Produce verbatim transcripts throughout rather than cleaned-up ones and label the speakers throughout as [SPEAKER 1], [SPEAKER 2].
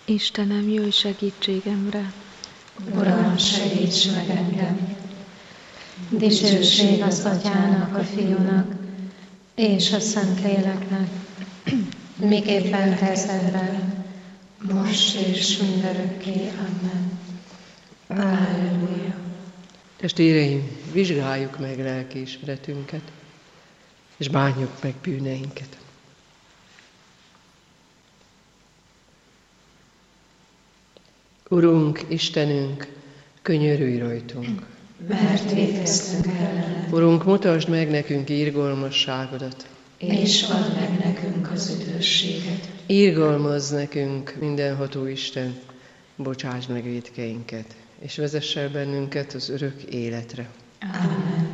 [SPEAKER 1] Istenem, jöjj segítségemre!
[SPEAKER 2] Uram, segíts meg engem! Dicsőség az Atyának, a Fiúnak és a Szentléleknek, miképpen kezdetben, most és mindörökké. Amen. Alleluja.
[SPEAKER 3] Testvéreim, vizsgáljuk meg lelkiismeretünket, és bánjuk meg bűneinket. Urunk, Istenünk, könyörülj rajtunk.
[SPEAKER 2] Mert vétkeztünk ellene.
[SPEAKER 3] Urunk, mutasd meg nekünk irgalmasságodat.
[SPEAKER 2] És add meg nekünk az üdvösséget.
[SPEAKER 3] Irgalmazz nekünk, mindenható Isten, bocsásd meg vétkeinket, és vezess el bennünket az örök életre.
[SPEAKER 2] Amen.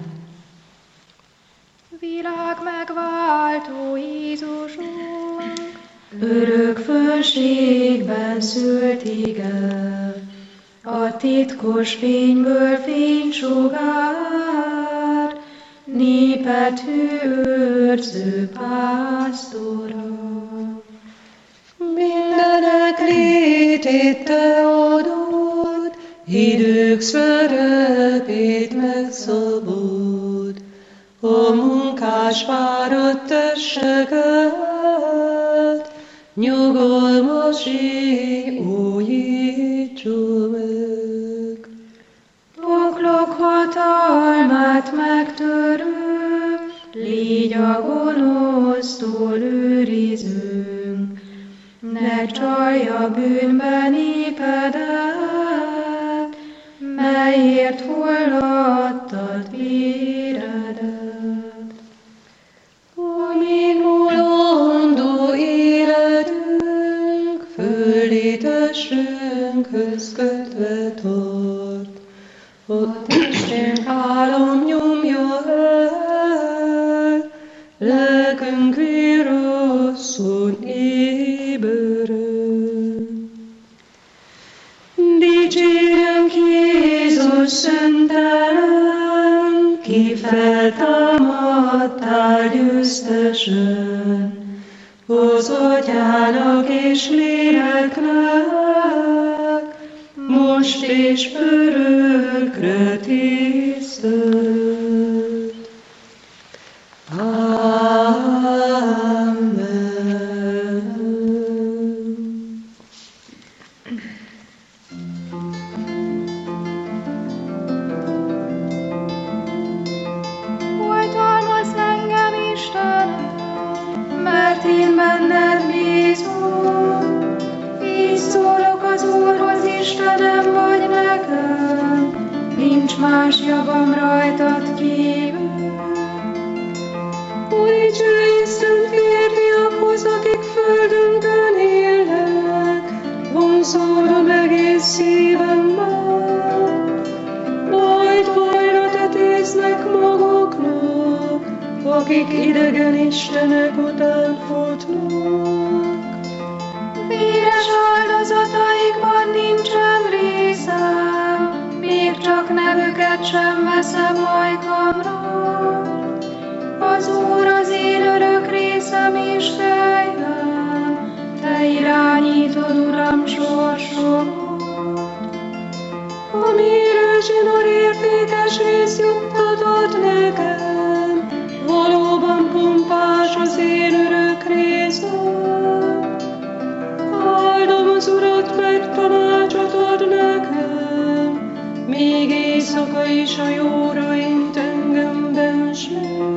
[SPEAKER 4] Világ megváltó Jézusunk,
[SPEAKER 2] örök fönségben szült igaz, a titkos fényből fénysugár, népet hűőrző pásztora.
[SPEAKER 5] Mindenek létét te adod, idők szerepét megszabod, a munkás fáradt testeket, nyugalmasé újítsa meg.
[SPEAKER 4] poklok hatalmát megtörő, légy a gonosztól őrizünk, ne csalja bűnbe népedet, melyért fulladtad véredet.
[SPEAKER 5] Amíg mulandó életünk, földi testünkhöz kötve tart, a testünk álom nyomja el, lelkünk vírosszon éberen. Dicsérjünk Jézus szentelen, ki feltámadtál győztesen, az Atyának és Léleknek, most és örökre tisztelt. Amen.
[SPEAKER 4] oltalmazz engem, Istenem, mert én benned bízom. Így szólok az Úrhoz, Istenem vagy nekem, nincs más javam rajtad kívül.
[SPEAKER 5] Újítsd Isten férfiakhoz, akik földünkön élnek, vonzódom egész szívemmel, majd bajra tetéznek maguknak, akik idegen istenek után futnak.
[SPEAKER 4] Véres áldozataikban nincsen részem, még csak nevüket sem veszem ajkamra. Az Úr az én örök részem és helyem, te irányítod, Uram, sorsomat.
[SPEAKER 5] Amire zsinór értékes rész juttatod nekem, valóban pompás az én örök részem. Áldom az Urat, mert tanácsot ad nekem, még éjszaka is a jóra int engem benség.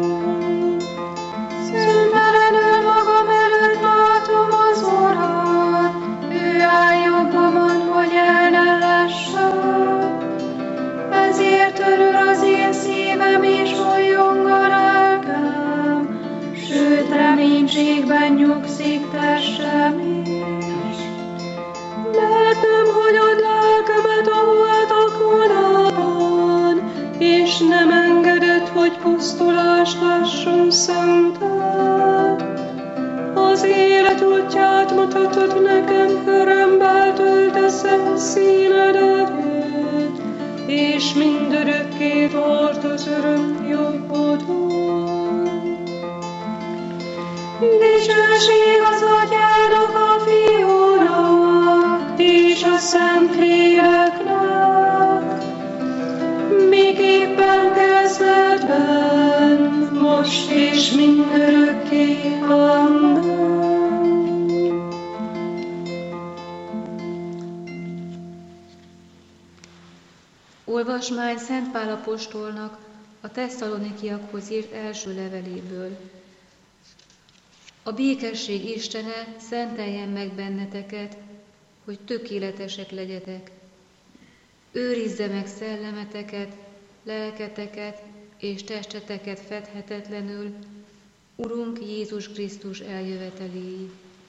[SPEAKER 4] Szüntelenül magam előtt látom az Urat, ő áll jobbamon, hogy el ne lessek. Ezért örül az én szívem és újjong a lelkem, sőt reménységben nyugszik testem is.
[SPEAKER 5] Mert nem hagyod lelkemet a holtak vonalban, és nem engeded, hogy pusztulást lásson szented. Az élet útját mutatod nekem, örömmel töltesz el színed erőt, és mindörökké tart az öröm jobbodon.
[SPEAKER 4] Dicsőség az Atyának, a Fiúnak
[SPEAKER 5] Szentléleknek, miképpen kezdetben, most és mindörökké. Amen.
[SPEAKER 2] Olvasmány Szent Pál apostolnak a Tesszalonikiakhoz írt első leveléből. A békesség Istene szenteljen meg benneteket, hogy tökéletesek legyetek. Őrizze meg szellemeteket, lelketeket és testeteket fedhetetlenül Urunk Jézus Krisztus eljöveteléig.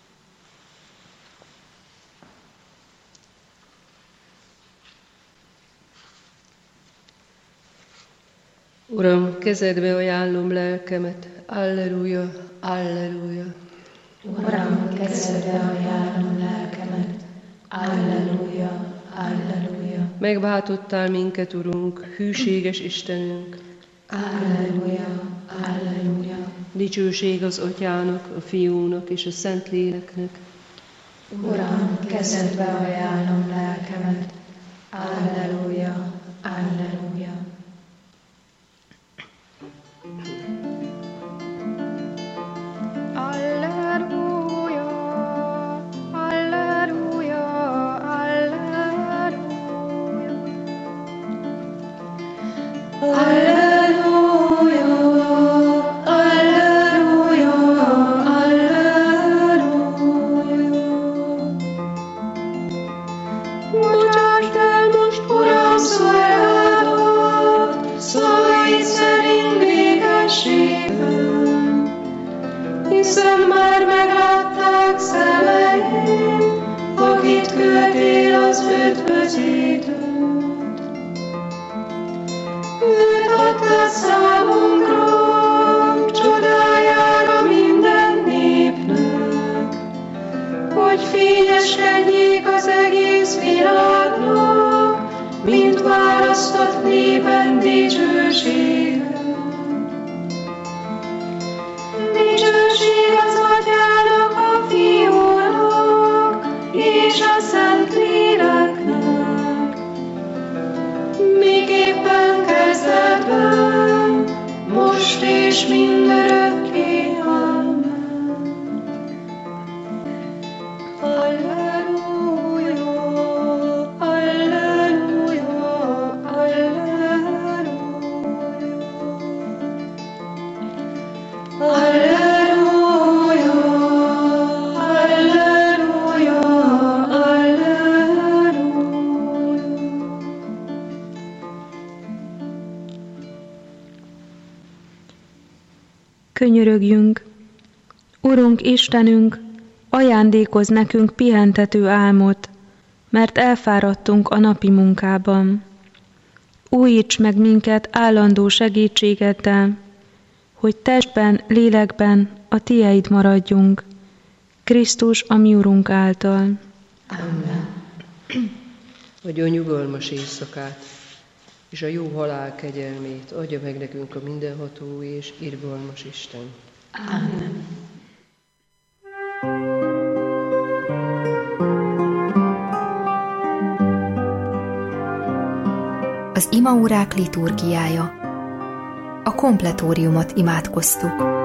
[SPEAKER 3] Uram, kezedbe ajánlom lelkemet, alleluja, alleluja.
[SPEAKER 4] Uram, kezedbe ajánlom lelkemet, alleluja, alleluja.
[SPEAKER 3] Megváltottál minket, Urunk, hűséges Istenünk.
[SPEAKER 4] Alleluja, alleluja.
[SPEAKER 3] Dicsőség az Atyának, a Fiúnak és a Szentléleknek.
[SPEAKER 4] Uram, kezedbe ajánlom lelkemet, alleluja, alleluja.
[SPEAKER 5] Hiszen már meglátták szemeim, akit küldtél az üdvözítőt. Őt adtad számunkra, csodájára minden népnek, hogy fényeskedjék az egész világnak, mint választott népen dicsősége. Dicsőség az Atyának, a Fiúnak és a Szentléleknek, miképpen kezdetben, most és mindörökké. Amen. Alleluja, alleluja, alleluja. Alleluja, alleluja, alleluja.
[SPEAKER 1] Könyörögjünk! Urunk Istenünk, ajándékozz nekünk pihentető álmot, mert elfáradtunk a napi munkában. Újíts meg minket állandó segítségeddel, hogy testben, lélekben a Tieid maradjunk, Krisztus a mi Urunk által.
[SPEAKER 4] Amen.
[SPEAKER 3] Adja a nyugalmas éjszakát, és a jó halál kegyelmét adja meg nekünk a mindenható és irgalmas Isten.
[SPEAKER 4] Amen.
[SPEAKER 6] Az imaórák liturgiája. A kompletóriumot imádkoztuk.